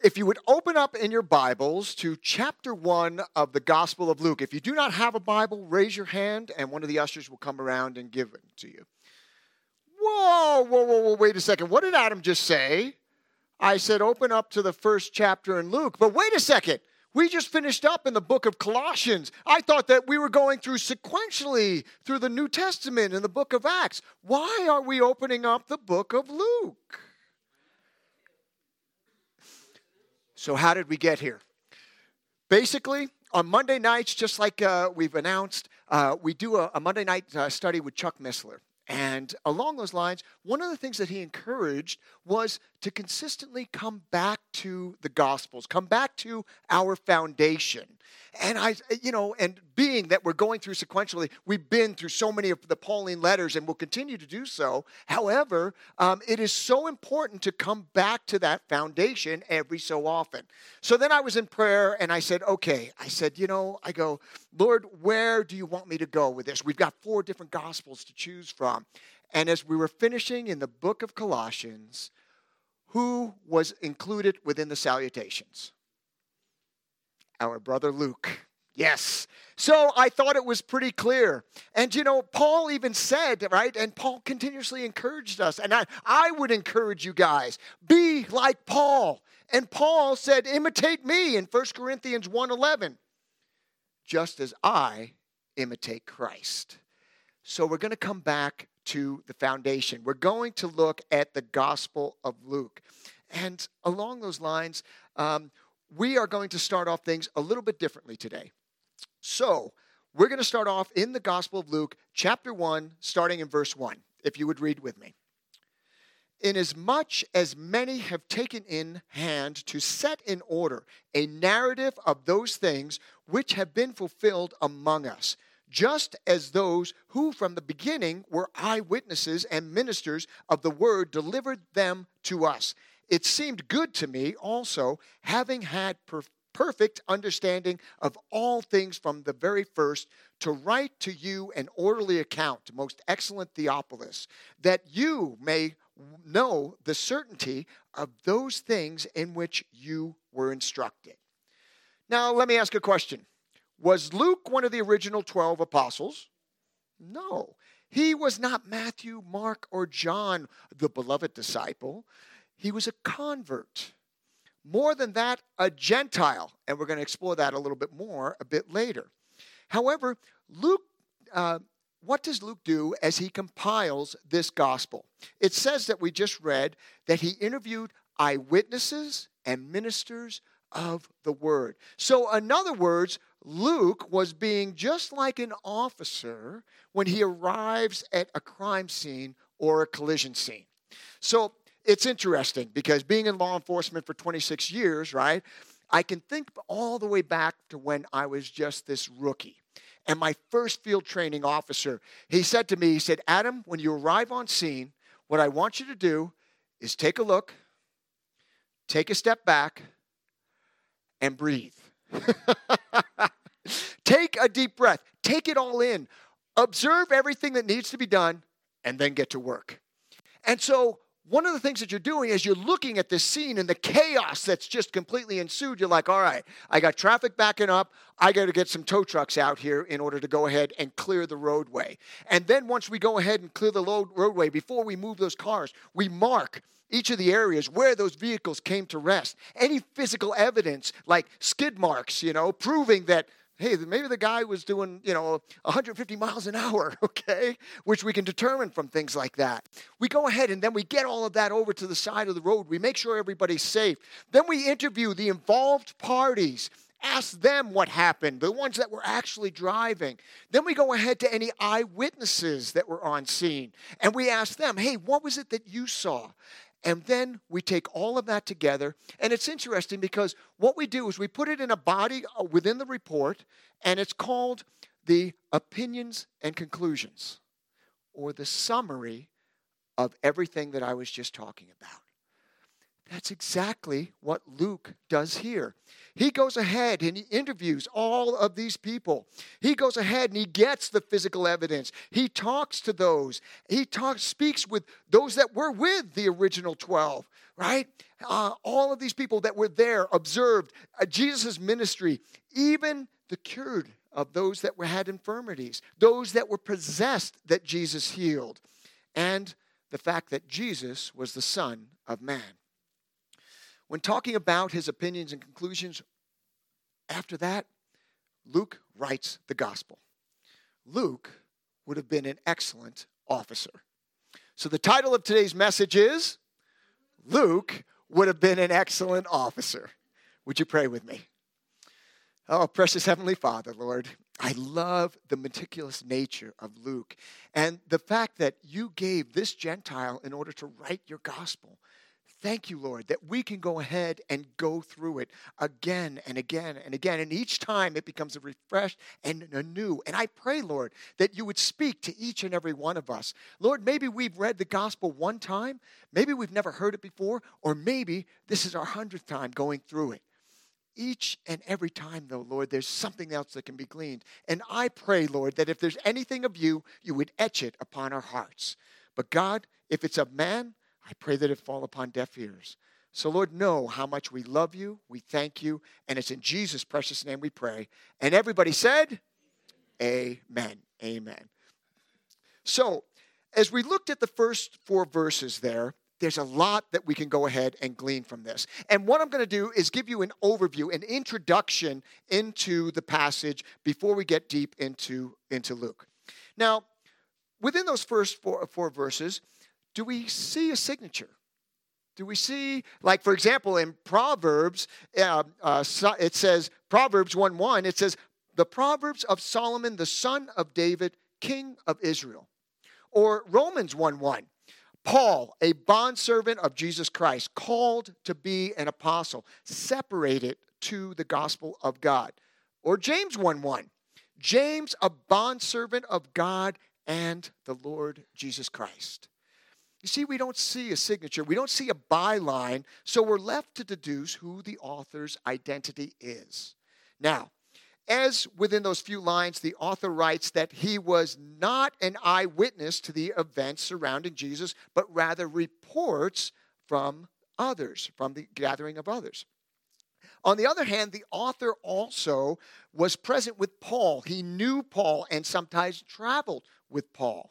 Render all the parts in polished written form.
if you would open up in your Bibles to chapter 1 of the Gospel of Luke. If you do not have a Bible, raise your hand, and one of the ushers will come around and give it to you. Whoa, wait a second. What did Adam just say? I said open up to the first chapter in Luke. But wait a second. We just finished up in the book of Colossians. I thought that we were going through sequentially through the New Testament and the book of Acts. Why are we opening up the book of Luke? So how did we get here? Basically, on Monday nights, just like we've announced, we do a Monday night study with Chuck Missler. And along those lines, one of the things that he encouraged was to consistently come back to the Gospels, come back to our foundation. And and being that we're going through sequentially, we've been through so many of the Pauline letters and will continue to do so. However, it is so important to come back to that foundation every so often. So then I was in prayer and I said, okay, I go, Lord, where do you want me to go with this? We've got 4 different Gospels to choose from. And as we were finishing in the book of Colossians, who was included within the salutations? Our brother Luke. Yes. So I thought it was pretty clear. And Paul even said, right? And Paul continuously encouraged us. And I would encourage you guys, be like Paul. And Paul said, imitate me in 1 Corinthians 1:11. Just as I imitate Christ. So we're going to come back to the foundation. We're going to look at the Gospel of Luke. And along those lines, we are going to start off things a little bit differently today. So we're going to start off in the Gospel of Luke, chapter 1, starting in verse 1, if you would read with me. Inasmuch as many have taken in hand to set in order a narrative of those things which have been fulfilled among us, just as those who from the beginning were eyewitnesses and ministers of the word delivered them to us. It seemed good to me also, having had perfect understanding of all things from the very first, to write to you an orderly account, most excellent Theophilus, that you may know the certainty of those things in which you were instructed. Now, let me ask a question. Was Luke one of the original 12 apostles? No. He was not Matthew, Mark, or John, the beloved disciple. He was a convert. More than that, a Gentile. And we're going to explore that a little bit more a bit later. However, Luke, what does Luke do as he compiles this gospel? It says that we just read that he interviewed eyewitnesses and ministers of the word. So in other words, Luke was being just like an officer when he arrives at a crime scene or a collision scene. So it's interesting because being in law enforcement for 26 years, right, I can think all the way back to when I was just this rookie. And my first field training officer, he said to me, he said, Adam, when you arrive on scene, what I want you to do is take a look, take a step back, and breathe. Take a deep breath. Take it all in. Observe everything that needs to be done, and then get to work. And so one of the things that you're doing is you're looking at this scene and the chaos that's just completely ensued. You're like, all right, I got traffic backing up. I got to get some tow trucks out here in order to go ahead and clear the roadway. And then once we go ahead and clear the roadway, before we move those cars, we mark each of the areas where those vehicles came to rest. Any physical evidence like skid marks, proving that, hey, maybe the guy was doing, 150 miles an hour, okay, which we can determine from things like that. We go ahead and then we get all of that over to the side of the road. We make sure everybody's safe. Then we interview the involved parties, ask them what happened, the ones that were actually driving. Then we go ahead to any eyewitnesses that were on scene, and we ask them, hey, what was it that you saw? And then we take all of that together. And it's interesting because what we do is we put it in a body within the report, and it's called the opinions and conclusions, or the summary of everything that I was just talking about. That's exactly what Luke does here. He goes ahead and he interviews all of these people. He goes ahead and he gets the physical evidence. He talks to those. Speaks with those that were with the original 12, right? All of these people that were there observed Jesus' ministry, even the cured of those that had infirmities, those that were possessed that Jesus healed, and the fact that Jesus was the Son of Man. When talking about his opinions and conclusions, after that, Luke writes the gospel. Luke would have been an excellent officer. So the title of today's message is, Luke would have been an excellent officer. Would you pray with me? Oh, precious Heavenly Father, Lord, I love the meticulous nature of Luke and the fact that you gave this Gentile in order to write your gospel. Thank you, Lord, that we can go ahead and go through it again and again and again. And each time it becomes a refreshed and anew. And I pray, Lord, that you would speak to each and every one of us. Lord, maybe we've read the gospel one time. Maybe we've never heard it before. Or maybe this is our 100th time going through it. Each and every time, though, Lord, there's something else that can be gleaned. And I pray, Lord, that if there's anything of you, you would etch it upon our hearts. But God, if it's of man, I pray that it fall upon deaf ears. So, Lord, know how much we love you, we thank you, and it's in Jesus' precious name we pray. And everybody said, amen, amen. So, as we looked at the first 4 verses there's a lot that we can go ahead and glean from this. And what I'm going to do is give you an overview, an introduction into the passage before we get deep into Luke. Now, within those first four verses, do we see a signature? Do we see, like, for example, in Proverbs, it says, Proverbs 1:1, it says, the Proverbs of Solomon, the son of David, king of Israel. Or Romans 1:1, Paul, a bondservant of Jesus Christ, called to be an apostle, separated to the gospel of God. Or James 1:1, James, a bondservant of God and the Lord Jesus Christ. You see, we don't see a signature. We don't see a byline, so we're left to deduce who the author's identity is. Now, as within those few lines, the author writes that he was not an eyewitness to the events surrounding Jesus, but rather reports from others, from the gathering of others. On the other hand, the author also was present with Paul. He knew Paul and sometimes traveled with Paul.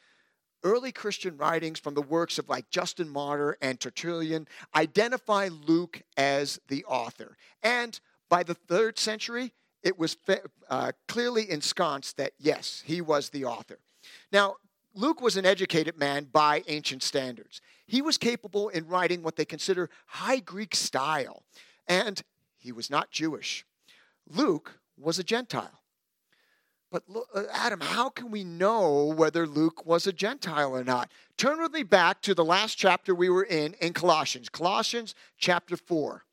Early Christian writings from the works of like Justin Martyr and Tertullian identify Luke as the author. And by the 3rd century, it was clearly ensconced that, yes, he was the author. Now, Luke was an educated man by ancient standards. He was capable in writing what they consider high Greek style. And he was not Jewish. Luke was a Gentile. But Adam, how can we know whether Luke was a Gentile or not? Turn with me back to the last chapter we were in Colossians. Colossians chapter 4.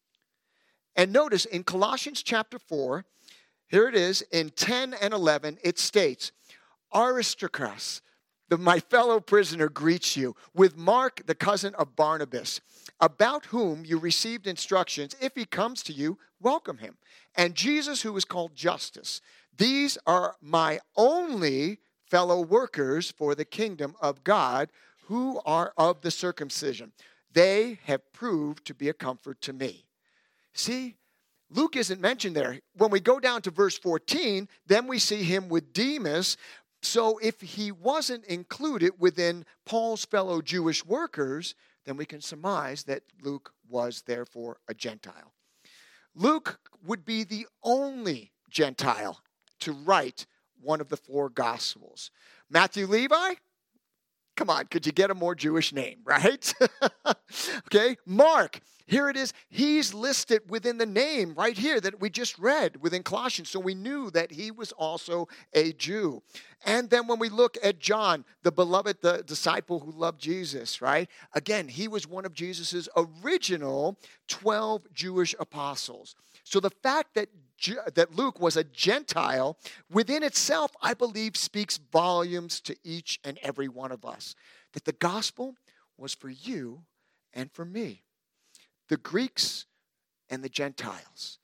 And notice in Colossians chapter 4, here it is, in 10 and 11, it states, Aristarchus, my fellow prisoner, greets you, with Mark, the cousin of Barnabas, about whom you received instructions. If he comes to you, welcome him. And Jesus, who is called Justus. These are my only fellow workers for the kingdom of God, who are of the circumcision. They have proved to be a comfort to me. See, Luke isn't mentioned there. When we go down to verse 14, then we see him with Demas. So if he wasn't included within Paul's fellow Jewish workers, then we can surmise that Luke was therefore a Gentile. Luke would be the only Gentile to write one of the 4 Gospels. Matthew, Levi? Come on, could you get a more Jewish name, right? Okay, Mark, here it is. He's listed within the name right here that we just read within Colossians. So we knew that he was also a Jew. And then when we look at John, the beloved, the disciple who loved Jesus, right? Again, he was one of Jesus's original 12 Jewish apostles. So the fact that Luke was a Gentile within itself, I believe, speaks volumes to each and every one of us. That the gospel was for you and for me. the Greeks and the Gentiles.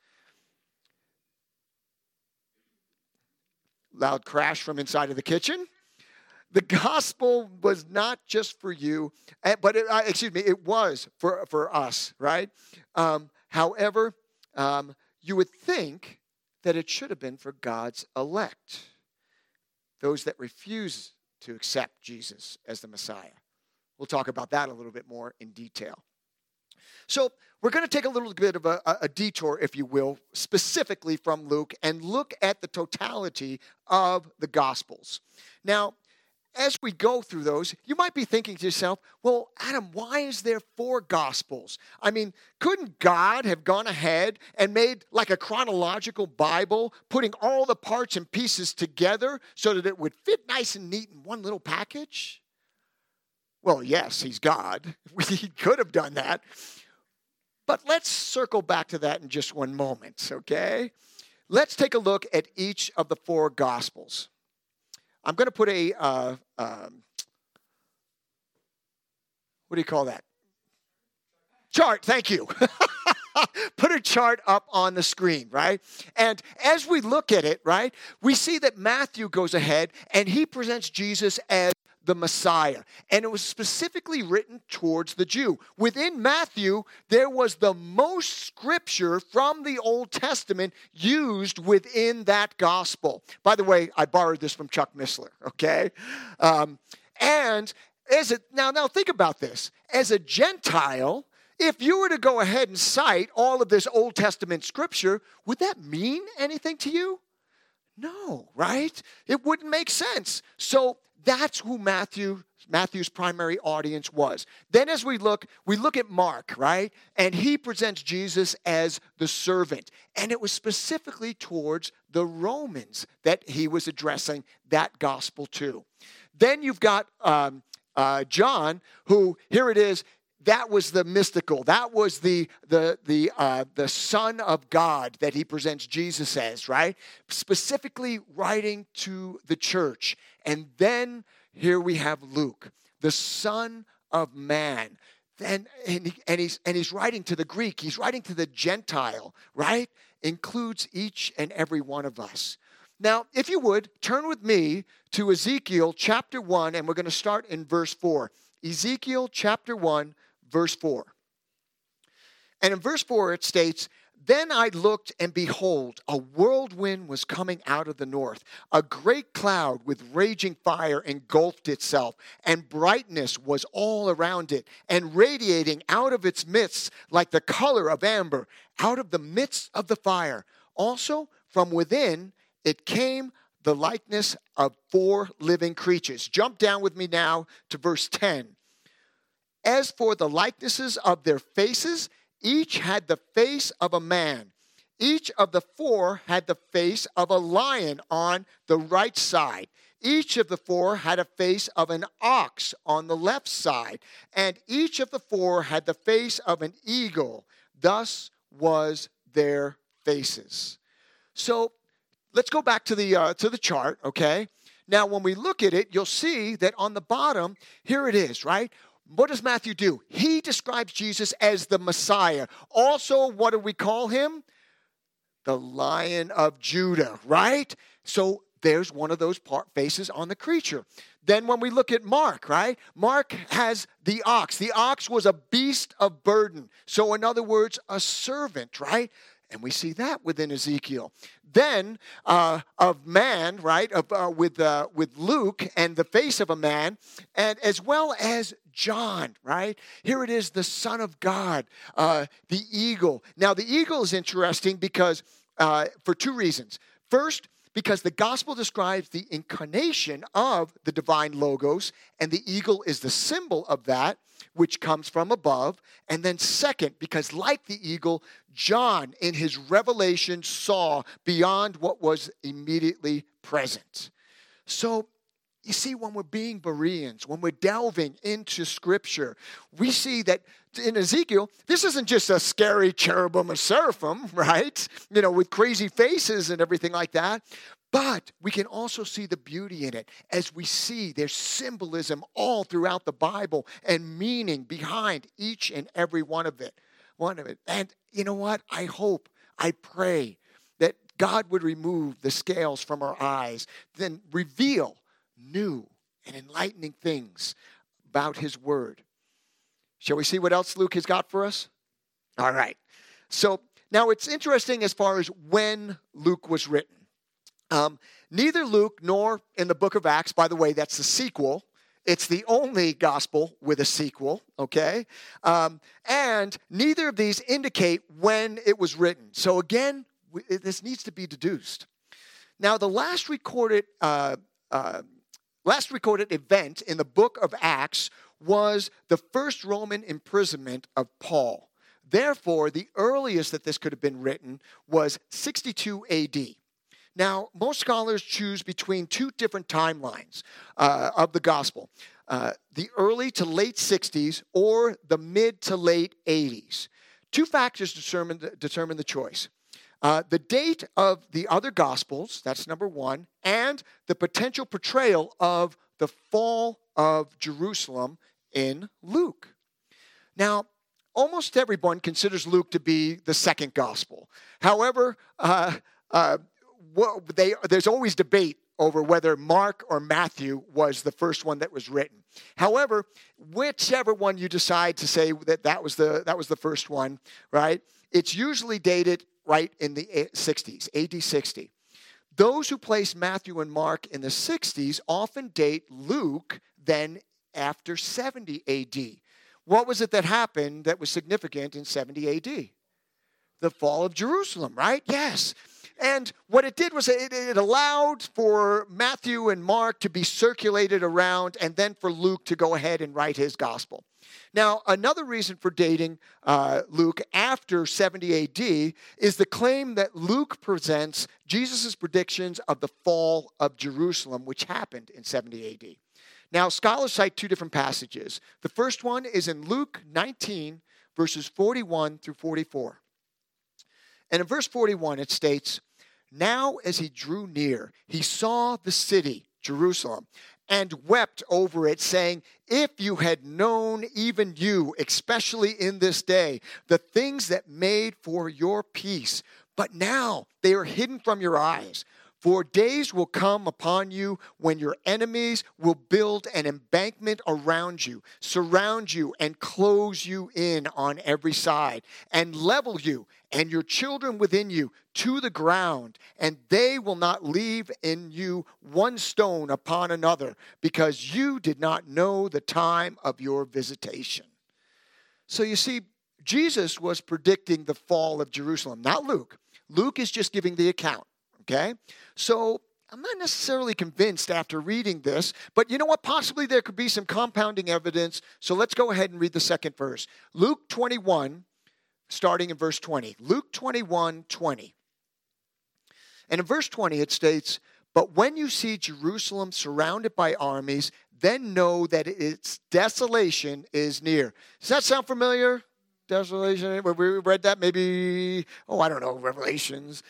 Loud crash from inside of the kitchen. The gospel was not just for you, but it was for us, right? However, you would think that it should have been for God's elect, those that refuse to accept Jesus as the Messiah. We'll talk about that a little bit more in detail. So we're going to take a little bit of a detour, if you will, specifically from Luke, and look at the totality of the Gospels. Now, as we go through those, you might be thinking to yourself, well, Adam, why is there 4 Gospels? I mean, couldn't God have gone ahead and made like a chronological Bible, putting all the parts and pieces together so that it would fit nice and neat in one little package? Well, yes, he's God. He could have done that. But let's circle back to that in just one moment, okay? Let's take a look at each of the 4 Gospels. I'm going to put a, what do you call that? Chart, thank you. Put a chart up on the screen, right? And as we look at it, right, we see that Matthew goes ahead and he presents Jesus as the Messiah. And it was specifically written towards the Jew. Within Matthew, there was the most scripture from the Old Testament used within that gospel. By the way, I borrowed this from Chuck Missler, okay? And as it now think about this. As a Gentile, if you were to go ahead and cite all of this Old Testament scripture, would that mean anything to you? No, right? It wouldn't make sense. So that's who Matthew's primary audience was. Then as we look at Mark, right? And he presents Jesus as the servant. And it was specifically towards the Romans that he was addressing that gospel to. Then you've got John, who, here it is, that was the mystical. That was the Son of God that he presents Jesus as, right? Specifically writing to the church. And then here we have Luke, the Son of Man. And he's writing to the Greek. He's writing to the Gentile, right? Includes each and every one of us. Now, if you would, turn with me to Ezekiel chapter 1, and we're going to start in verse 4. Ezekiel chapter 1, verse 4. And in verse 4 it states, "Then I looked, and behold, a whirlwind was coming out of the north. A great cloud with raging fire engulfed itself, and brightness was all around it, and radiating out of its midst like the color of amber, out of the midst of the fire. Also from within it came the likeness of 4 living creatures." Jump down with me now to verse 10. "As for the likenesses of their faces, each had the face of a man. Each of the 4 had the face of a lion on the right side. Each of the 4 had a face of an ox on the left side. And each of the 4 had the face of an eagle. Thus was their faces." So let's go back to the chart, okay? Now, when we look at it, you'll see that on the bottom, here it is, right? What does Matthew do? He describes Jesus as the Messiah. Also, what do we call him? The Lion of Judah, right? So there's one of those faces on the creature. Then when we look at Mark, right? Mark has the ox. The ox was a beast of burden. So in other words, a servant, right? And we see that within Ezekiel. Then of man, right, with Luke and the face of a man, and as well as John, right? Here it is, the Son of God, the eagle. Now, the eagle is interesting because for 2 reasons. First, because the gospel describes the incarnation of the divine logos, and the eagle is the symbol of that, which comes from above. And then second, because like the eagle, John in his revelation saw beyond what was immediately present. So you see, when we're being Bereans, when we're delving into Scripture, we see that in Ezekiel, this isn't just a scary cherubim or seraphim, right? You know, with crazy faces and everything like that. But we can also see the beauty in it as we see there's symbolism all throughout the Bible and meaning behind each and every one of it. one of it. And you know what? I hope, I pray that God would remove the scales from our eyes, then reveal new and enlightening things about his word. Shall we see what else Luke has got for us? All right. So now it's interesting as far as when Luke was written. Neither Luke nor in the book of Acts, by the way, that's the sequel. It's the only gospel with a sequel, okay? And neither of these indicate when it was written. So again, this needs to be deduced. Now, the last recorded event in the book of Acts was the first Roman imprisonment of Paul. Therefore, the earliest that this could have been written was 62 AD. Now, most scholars choose between two different timelines of the gospel, the early to late 60s or the mid to late 80s. Two factors determine the choice. The date of the other gospels, that's number one, and the potential portrayal of the fall of Jerusalem in Luke. Now, almost everyone considers Luke to be the second gospel. However, there's always debate over whether Mark or Matthew was the first one that was written. However, whichever one you decide to say that was the first one, right? It's usually dated right in the 60s, AD 60. Those who place Matthew and Mark in the 60s often date Luke then after 70 AD. What was it that happened that was significant in 70 AD? The fall of Jerusalem, right? Yes. And what it did was it allowed for Matthew and Mark to be circulated around and then for Luke to go ahead and write his gospel. Now, another reason for dating Luke after 70 AD is the claim that Luke presents Jesus' predictions of the fall of Jerusalem, which happened in 70 AD. Now, scholars cite two different passages. The first one is in Luke 19, verses 41 through 44. And in verse 41, it states, "Now as he drew near, he saw the city, Jerusalem, and wept over it, saying, 'If you had known, even you, especially in this day, the things that made for your peace, but now they are hidden from your eyes. For days will come upon you when your enemies will build an embankment around you, surround you, and close you in on every side, and level you and your children within you to the ground, and they will not leave in you one stone upon another, because you did not know the time of your visitation.'" So you see, Jesus was predicting the fall of Jerusalem, not Luke. Luke is just giving the account. Okay, so I'm not necessarily convinced after reading this, but you know what? Possibly there could be some compounding evidence. So let's go ahead and read the second verse. Luke 21, starting in verse 20. Luke 21, 20. And in verse 20 it states, "But when you see Jerusalem surrounded by armies, then know that its desolation is near." Does that sound familiar? Desolation, we read that maybe, I don't know, Revelations.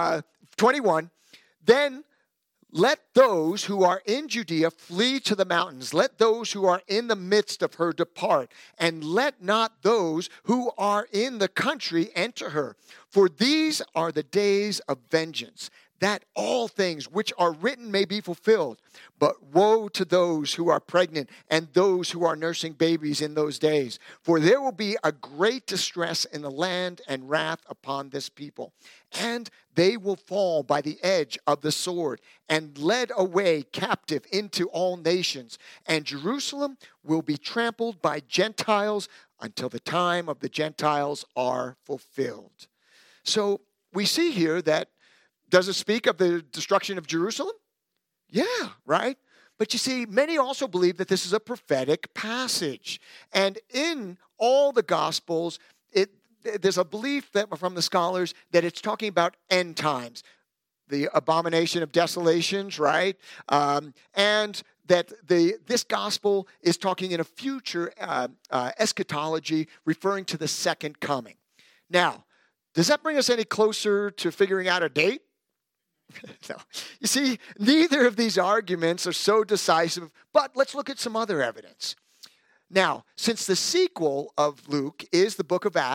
21, "Then let those who are in Judea flee to the mountains. Let those who are in the midst of her depart. And let not those who are in the country enter her. For these are the days of vengeance, that all things which are written may be fulfilled. But woe to those who are pregnant and those who are nursing babies in those days. For there will be a great distress in the land and wrath upon this people. And they will fall by the edge of the sword and led away captive into all nations. And Jerusalem will be trampled by Gentiles until the time of the Gentiles are fulfilled." So we see here that, does it speak of the destruction of Jerusalem? Yeah, right? But you see, many also believe that this is a prophetic passage. And in all the Gospels, there's a belief that from the scholars that it's talking about end times, the abomination of desolations, right? And that this gospel is talking in a future eschatology, referring to the second coming. Now, does that bring us any closer to figuring out a date? No. You see, neither of these arguments are so decisive, but let's look at some other evidence. Now, since the sequel of Luke is the book of Acts,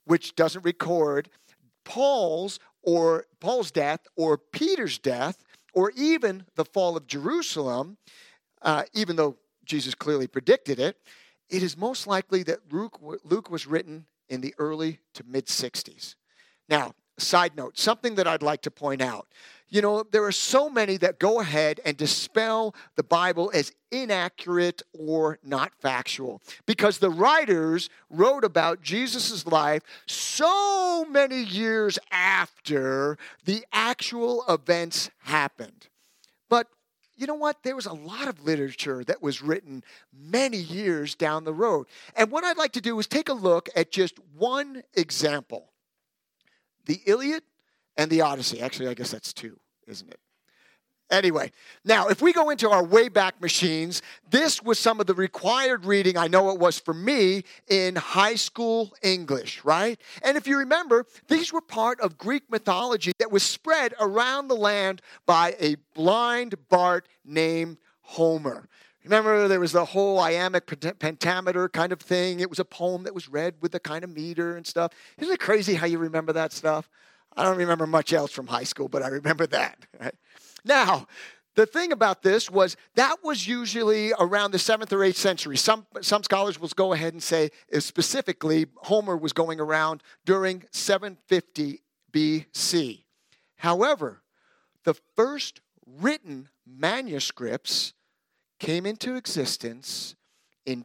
which doesn't record Paul's death or Peter's death or even the fall of Jerusalem, even though Jesus clearly predicted it, it is most likely that Luke was written in the early to mid-60s. Now, side note, something that I'd like to point out. You know, there are so many that go ahead and dispel the Bible as inaccurate or not factual because the writers wrote about Jesus' life so many years after the actual events happened. But you know what? There was a lot of literature that was written many years down the road. And what I'd like to do is take a look at just one example. The Iliad and the Odyssey. Actually, I guess that's two, isn't it? Anyway, now, if we go into our Wayback Machines, this was some of the required reading, I know it was for me, in high school English, right? And if you remember, these were part of Greek mythology that was spread around the land by a blind Bart named Homer. Remember, there was the whole iambic pentameter kind of thing. It was a poem that was read with a kind of meter and stuff. Isn't it crazy how you remember that stuff? I don't remember much else from high school, but I remember that. Right? Now, the thing about this was that was usually around the 7th or 8th century. Some scholars will go ahead and say specifically Homer was going around during 750 BC. However, the first written manuscripts came into existence in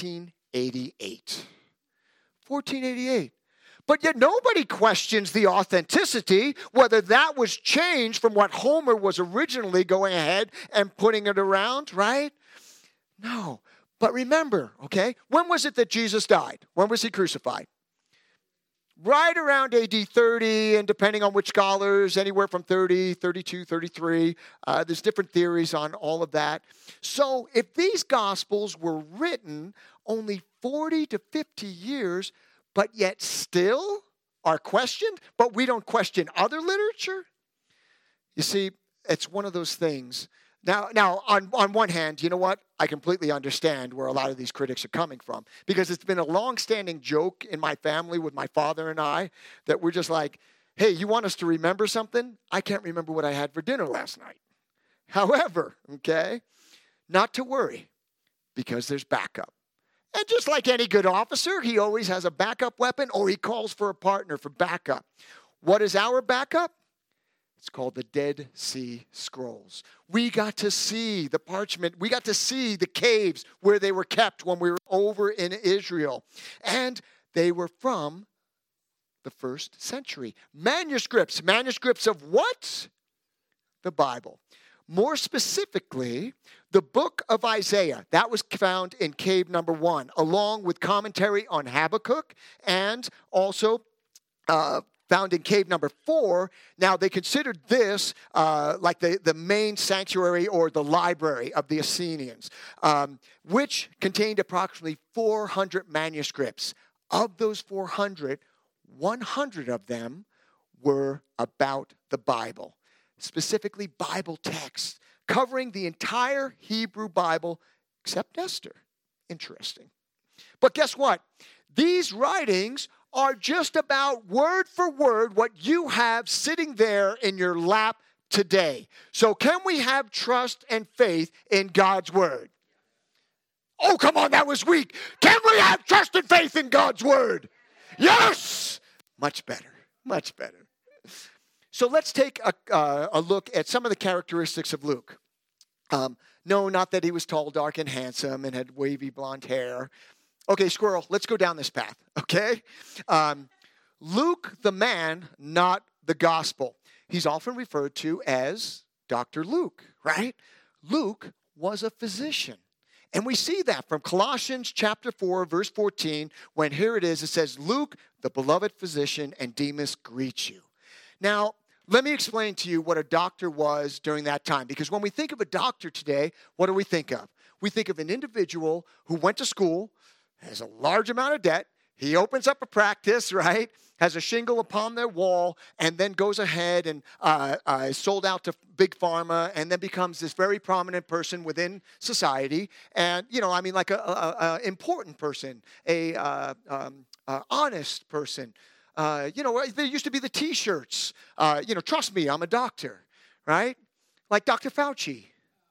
1488. 1488. But yet nobody questions the authenticity, whether that was changed from what Homer was originally going ahead and putting it around, right? No. But remember, okay, when was it that Jesus died? When was he crucified? Right around AD 30, and depending on which scholars, anywhere from 30, 32, 33. There's different theories on all of that. So if these Gospels were written only 40 to 50 years, but yet still are questioned, but we don't question other literature, you see, it's one of those things. Now, on one hand, you know what? I completely understand where a lot of these critics are coming from because it's been a long-standing joke in my family with my father and I that we're just like, hey, you want us to remember something? I can't remember what I had for dinner last night. However, okay, not to worry because there's backup. And just like any good officer, he always has a backup weapon or he calls for a partner for backup. What is our backup? It's called the Dead Sea Scrolls. We got to see the parchment. We got to see the caves where they were kept when we were over in Israel. And they were from the 1st century. Manuscripts. Manuscripts of what? The Bible. More specifically, the book of Isaiah. That was found in cave number 1, along with commentary on Habakkuk and also found in cave number 4. Now, they considered this like the main sanctuary or the library of the Essenes, which contained approximately 400 manuscripts. Of those 400, 100 of them were about the Bible, specifically Bible texts, covering the entire Hebrew Bible except Esther. Interesting. But guess what? These writings are just about word for word what you have sitting there in your lap today. So can we have trust and faith in God's word? Oh, come on, that was weak. Can we have trust and faith in God's word? Yes! Much better, much better. So let's take a look at some of the characteristics of Luke. No, not that he was tall, dark, and handsome and had wavy blonde hair. Okay, squirrel, let's go down this path, okay? Luke, the man, not the gospel. He's often referred to as Dr. Luke, right? Luke was a physician. And we see that from Colossians chapter 4, verse 14, when here it says, Luke, the beloved physician, and Demas greet you. Now, let me explain to you what a doctor was during that time. Because when we think of a doctor today, what do we think of? We think of an individual who went to school, has a large amount of debt, he opens up a practice, right? Has a shingle upon their wall, and then goes ahead and is sold out to big pharma, and then becomes this very prominent person within society. And, like a important person, a honest person. There used to be the T-shirts. Trust me, I'm a doctor, right? Like Dr. Fauci.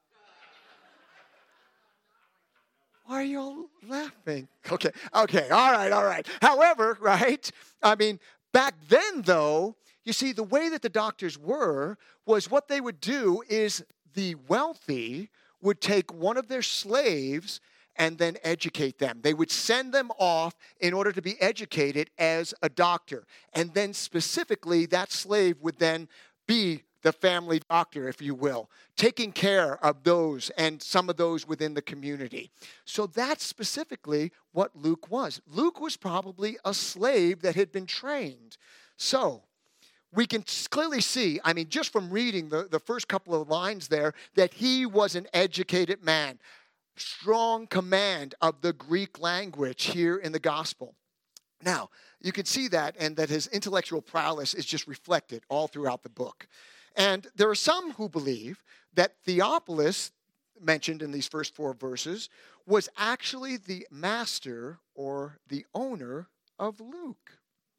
Why are you all laughing? Okay, all right. However, right, back then, though, you see, the way that the doctors was what they would do is the wealthy would take one of their slaves and then educate them. They would send them off in order to be educated as a doctor. And then specifically, that slave would then be the family doctor, if you will, taking care of those and some of those within the community. So that's specifically what Luke was. Luke was probably a slave that had been trained. So we can clearly see, just from reading the first couple of lines there, that he was an educated man. Strong command of the Greek language here in the gospel. Now, you can see that, and that his intellectual prowess is just reflected all throughout the book. And there are some who believe that Theophilus, mentioned in these first 4 verses, was actually the master or the owner of Luke.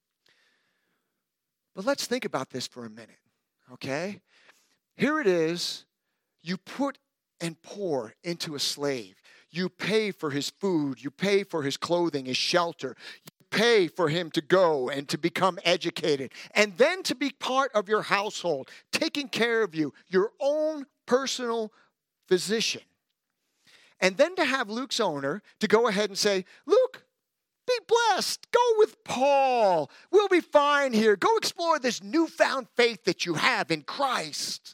But let's think about this for a minute, okay? Here it is, you put and pour into a slave. You pay for his food, you pay for his clothing, his shelter. You pay for him to go and to become educated, and then to be part of your household, taking care of you, your own personal physician. And then to have Luke's owner to go ahead and say, Luke, be blessed. Go with Paul. We'll be fine here. Go explore this newfound faith that you have in Christ.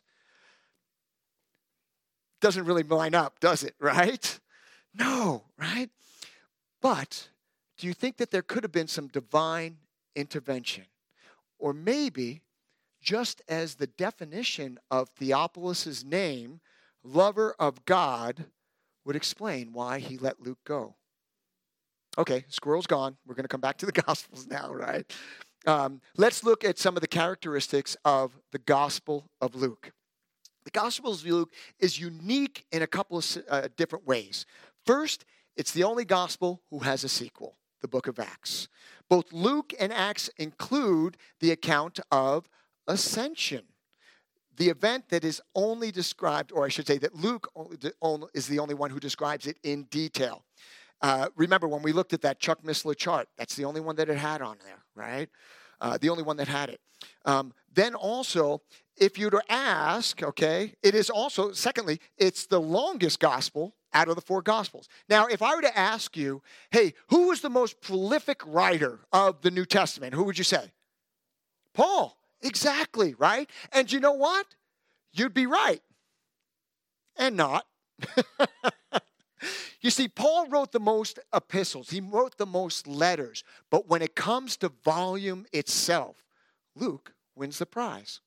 Doesn't really line up, does it, right? No, right? But do you think that there could have been some divine intervention? Or maybe, just as the definition of Theophilus' name, lover of God, would explain why he let Luke go. Okay, squirrel's gone. We're going to come back to the Gospels now, right? Let's look at some of the characteristics of the Gospel of Luke. The Gospel of Luke is unique in a couple of different ways. First, it's the only Gospel who has a sequel, the book of Acts. Both Luke and Acts include the account of ascension, the event that is only described, or I should say that Luke is the only one who describes it in detail. Remember when we looked at that Chuck Missler chart, that's the only one that it had on there, right? The only one that had it. Then also, if you were to ask, okay, it is also, secondly, it's the longest gospel out of the 4 gospels. Now, if I were to ask you, hey, who was the most prolific writer of the New Testament? Who would you say? Paul. Exactly, right? And you know what? You'd be right. And not. You see, Paul wrote the most epistles. He wrote the most letters. But when it comes to volume itself, Luke wins the prize.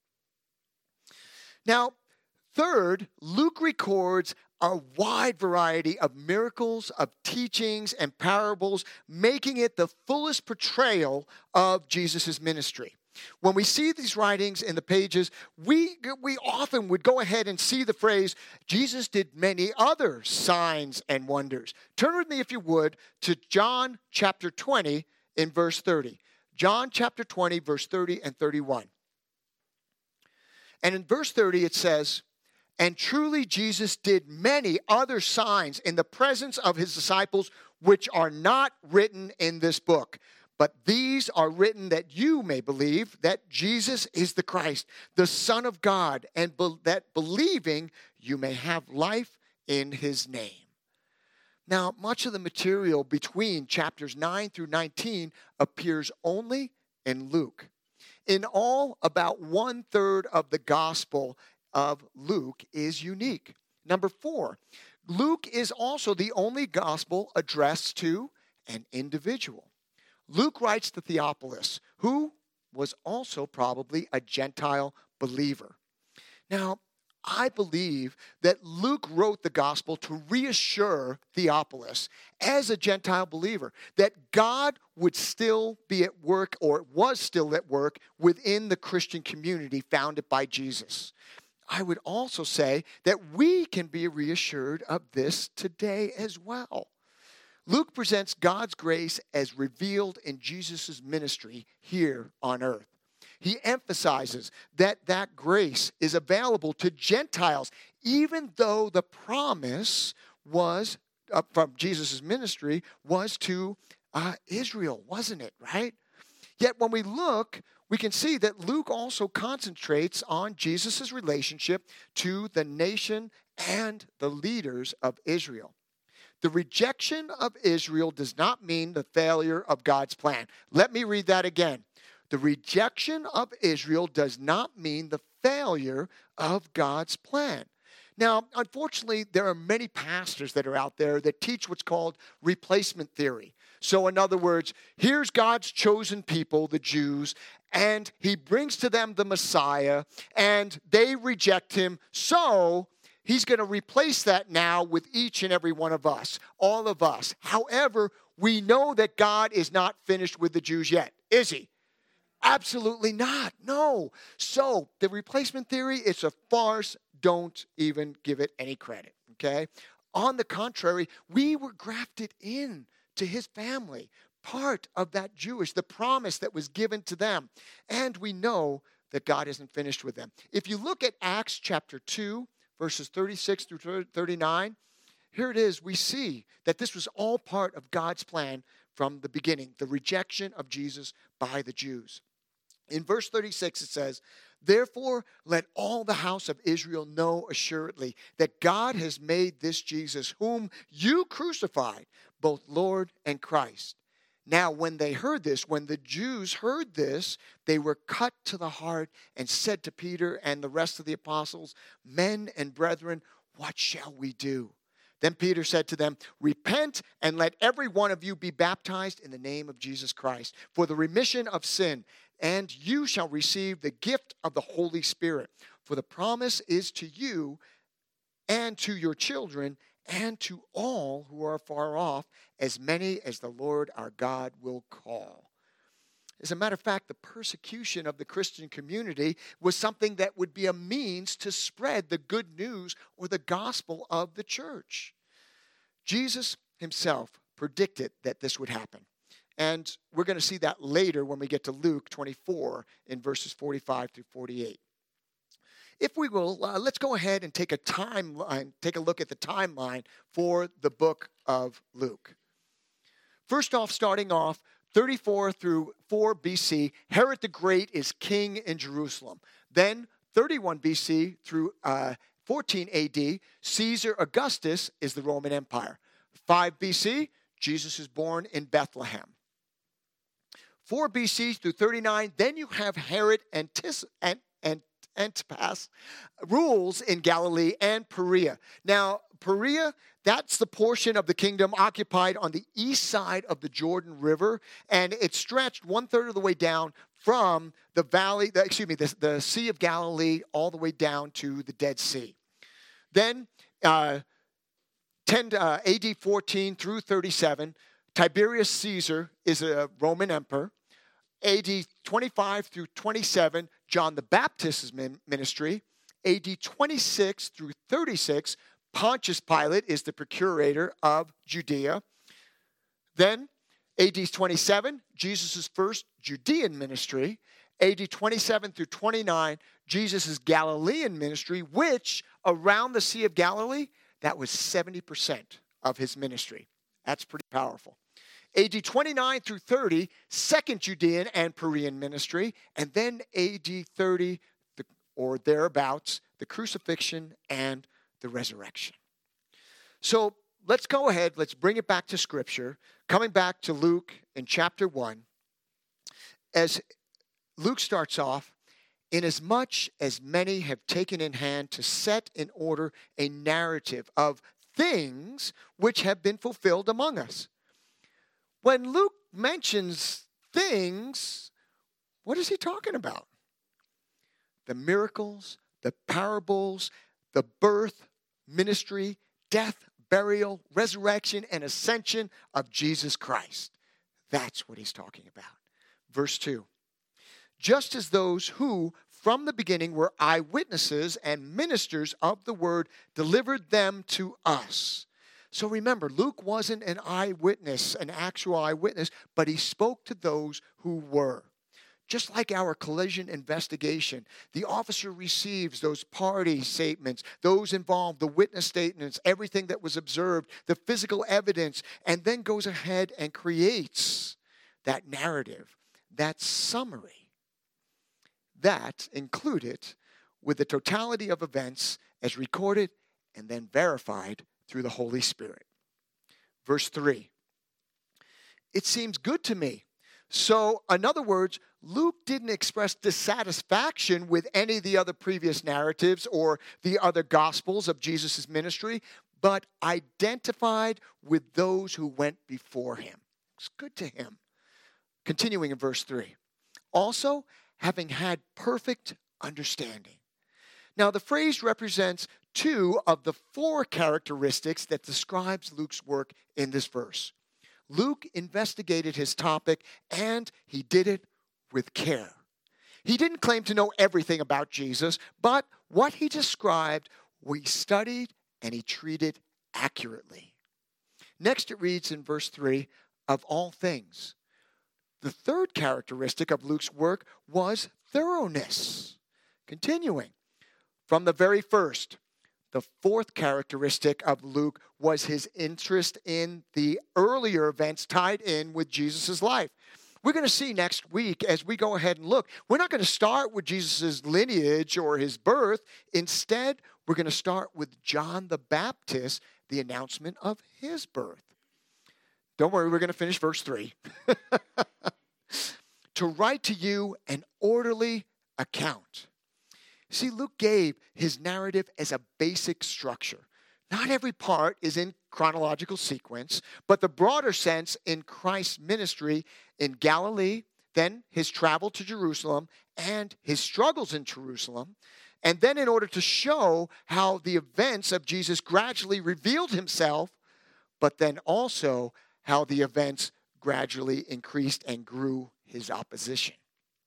Now, third, Luke records a wide variety of miracles, of teachings, and parables, making it the fullest portrayal of Jesus' ministry. When we see these writings in the pages, we often would go ahead and see the phrase, Jesus did many other signs and wonders. Turn with me, if you would, to John chapter 20 in verse 30. John chapter 20, verse 30 and 31. And in verse 30 it says, and truly Jesus did many other signs in the presence of his disciples, which are not written in this book. But these are written that you may believe that Jesus is the Christ, the Son of God, and that believing you may have life in his name. Now, much of the material between chapters 9 through 19 appears only in Luke. In all, about 1/3 of the gospel of Luke is unique. Number 4, Luke is also the only gospel addressed to an individual. Luke writes to Theophilus, who was also probably a Gentile believer. Now, I believe that Luke wrote the gospel to reassure Theophilus as a Gentile believer that God would still be at work, or was still at work, within the Christian community founded by Jesus. I would also say that we can be reassured of this today as well. Luke presents God's grace as revealed in Jesus' ministry here on earth. He emphasizes that grace is available to Gentiles, even though the promise was from Jesus' ministry was to Israel, wasn't it, right? Yet when we look, we can see that Luke also concentrates on Jesus' relationship to the nation and the leaders of Israel. The rejection of Israel does not mean the failure of God's plan. Let me read that again. The rejection of Israel does not mean the failure of God's plan. Now, unfortunately, there are many pastors that are out there that teach what's called replacement theory. So, in other words, here's God's chosen people, the Jews, and he brings to them the Messiah, and they reject him. So, he's going to replace that now with each and every one of us, all of us. However, we know that God is not finished with the Jews yet, is he? Absolutely not. No. So the replacement theory, it's a farce. Don't even give it any credit, okay? On the contrary, we were grafted in to his family, part of that the promise that was given to them. And we know that God isn't finished with them. If you look at Acts chapter 2, verses 36 through 39, here it is. We see that this was all part of God's plan from the beginning, the rejection of Jesus by the Jews. In verse 36, it says, "Therefore, let all the house of Israel know assuredly that God has made this Jesus, whom you crucified, both Lord and Christ." Now, when they heard this, when the Jews heard this, they were cut to the heart and said to Peter and the rest of the apostles, "Men and brethren, what shall we do?" Then Peter said to them, "Repent and let every one of you be baptized in the name of Jesus Christ for the remission of sin, and you shall receive the gift of the Holy Spirit. For the promise is to you and to your children and to all who are far off, as many as the Lord our God will call." As a matter of fact, the persecution of the Christian community was something that would be a means to spread the good news or the gospel of the church. Jesus himself predicted that this would happen. And we're going to see that later when we get to Luke 24 in verses 45 through 48. If we will, let's go ahead and take a look at the timeline for the book of Luke. First off, starting off, 34 through 4 BC, Herod the Great is king in Jerusalem. Then 31 BC through 14 AD, Caesar Augustus is the Roman Empire. 5 BC, Jesus is born in Bethlehem. 4 BC through 39, then you have Herod Antipas rules in Galilee and Perea. Now, Perea, that's the portion of the kingdom occupied on the east side of the Jordan River, and it stretched 1/3 of the way down from the the Sea of Galilee all the way down to the Dead Sea. Then, 10 AD 14 through 37, Tiberius Caesar is a Roman emperor. AD 25 through 27, John the Baptist's ministry. AD 26 through 36, Pontius Pilate is the procurator of Judea. Then, AD 27, Jesus' first Judean ministry. AD 27 through 29, Jesus' Galilean ministry, which around the Sea of Galilee, that was 70% of his ministry. That's pretty powerful. AD 29 through 30, second Judean and Perean ministry. And then AD 30, or thereabouts, the crucifixion and the resurrection. So let's go ahead. Let's bring it back to Scripture. Coming back to Luke in chapter 1. As Luke starts off, "Inasmuch as many have taken in hand to set in order a narrative of things which have been fulfilled among us." When Luke mentions things, what is he talking about? The miracles, the parables, the birth, ministry, death, burial, resurrection, and ascension of Jesus Christ. That's what he's talking about. Verse 2. "Just as those who from the beginning were eyewitnesses and ministers of the word delivered them to us, So remember, Luke wasn't an eyewitness, an actual eyewitness, but he spoke to those who were. Just like our collision investigation, the officer receives those party statements, those involved, the witness statements, everything that was observed, the physical evidence, and then goes ahead and creates that narrative, that summary, that included with the totality of events as recorded and then verified through the Holy Spirit. Verse 3, it seems good to me. So, in other words, Luke didn't express dissatisfaction with any of the other previous narratives or the other gospels of Jesus' ministry, but identified with those who went before him. It's good to him. Continuing in verse 3. Also, having had perfect understanding. Now, the phrase represents two of the four characteristics that describes Luke's work in this verse. Luke investigated his topic, and he did it with care. He didn't claim to know everything about Jesus, but what he described, we studied and he treated accurately. Next it reads in verse 3, of all things. The third characteristic of Luke's work was thoroughness. Continuing, from the very first, the fourth characteristic of Luke was his interest in the earlier events tied in with Jesus' life. We're going to see next week as we go ahead and look. We're not going to start with Jesus' lineage or his birth. Instead, we're going to start with John the Baptist, the announcement of his birth. Don't worry, we're going to finish verse 3. To write to you an orderly account. See, Luke gave his narrative as a basic structure. Not every part is in chronological sequence, but the broader sense in Christ's ministry in Galilee, then his travel to Jerusalem, and his struggles in Jerusalem, and then in order to show how the events of Jesus gradually revealed himself, but then also how the events gradually increased and grew his opposition.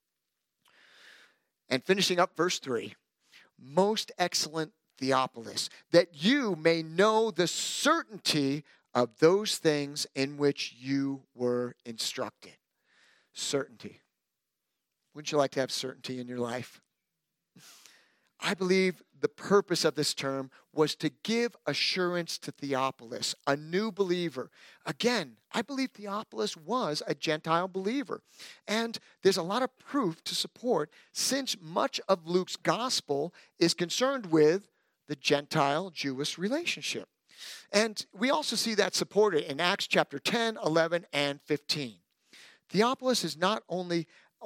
And finishing up verse 3, most excellent Theophilus, that you may know the certainty of those things in which you were instructed. Certainty. Wouldn't you like to have certainty in your life? I believe the purpose of this term was to give assurance to Theophilus, a new believer. Again, I believe Theophilus was a Gentile believer. And there's a lot of proof to support, since much of Luke's gospel is concerned with the Gentile-Jewish relationship. And we also see that supported in Acts chapter 10, 11, and 15. Theophilus not only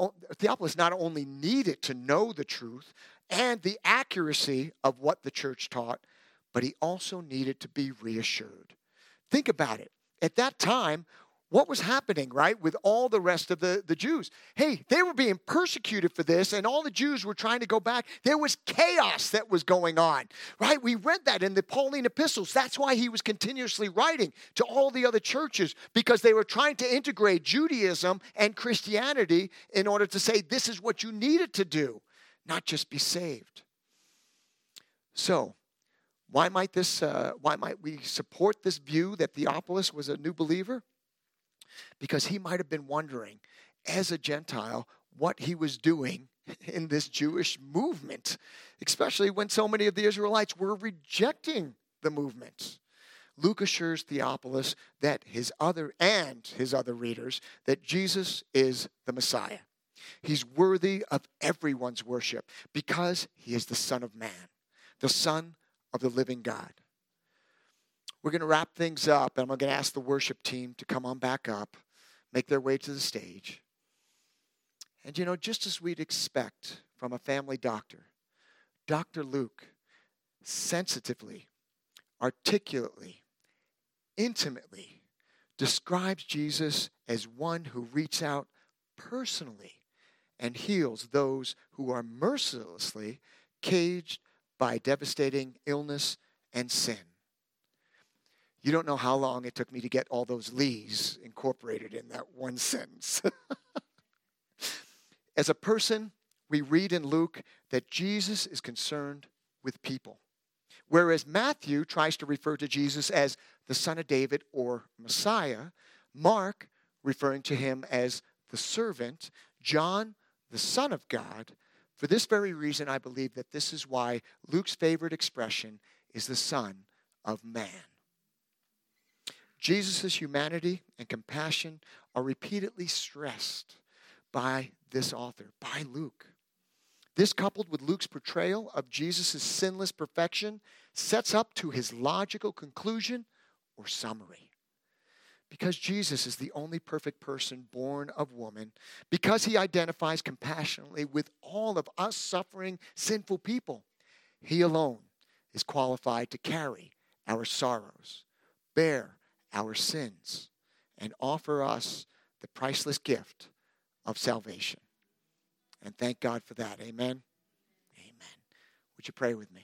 needed to know the truth and the accuracy of what the church taught, but he also needed to be reassured. Think about it. At that time, what was happening, right, with all the rest of the Jews? Hey, they were being persecuted for this, and all the Jews were trying to go back. There was chaos that was going on, right? We read that in the Pauline epistles. That's why he was continuously writing to all the other churches, because they were trying to integrate Judaism and Christianity in order to say this is what you needed to do, not just be saved. So, why might we support this view that Theophilus was a new believer? Because he might have been wondering, as a Gentile, what he was doing in this Jewish movement, especially when so many of the Israelites were rejecting the movement. Luke assures Theophilus that his other readers that Jesus is the Messiah. He's worthy of everyone's worship because he is the Son of Man, the Son of the living God. We're going to wrap things up, and I'm going to ask the worship team to come on back up, make their way to the stage. And just as we'd expect from a family doctor, Dr. Luke sensitively, articulately, intimately describes Jesus as one who reaches out personally and heals those who are mercilessly caged by devastating illness and sin. You don't know how long it took me to get all those Lees incorporated in that one sentence. As a person, we read in Luke that Jesus is concerned with people. Whereas Matthew tries to refer to Jesus as the Son of David or Messiah, Mark referring to him as the servant, John the Son of God. For this very reason, I believe that this is why Luke's favorite expression is the Son of Man. Jesus' humanity and compassion are repeatedly stressed by this author, by Luke. This, coupled with Luke's portrayal of Jesus' sinless perfection, sets up to his logical conclusion or summary. Because Jesus is the only perfect person born of woman, because he identifies compassionately with all of us suffering, sinful people, he alone is qualified to carry our sorrows, bear our sins, and offer us the priceless gift of salvation. And thank God for that. Amen? Amen. Would you pray with me?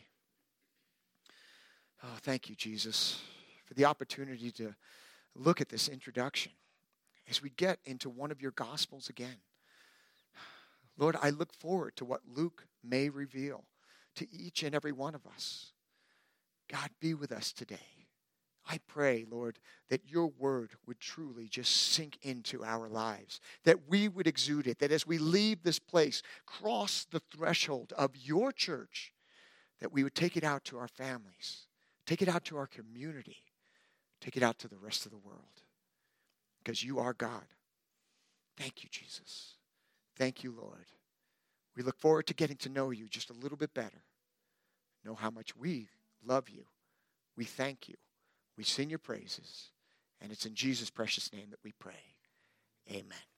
Oh, thank you, Jesus, for the opportunity to look at this introduction as we get into one of your Gospels again. Lord, I look forward to what Luke may reveal to each and every one of us. God, be with us today. I pray, Lord, that your word would truly just sink into our lives, that we would exude it, that as we leave this place, cross the threshold of your church, that we would take it out to our families, take it out to our community, take it out to the rest of the world, because you are God. Thank you, Jesus. Thank you, Lord. We look forward to getting to know you just a little bit better, know how much we love you. We thank you. We sing your praises. And it's in Jesus' precious name that we pray. Amen.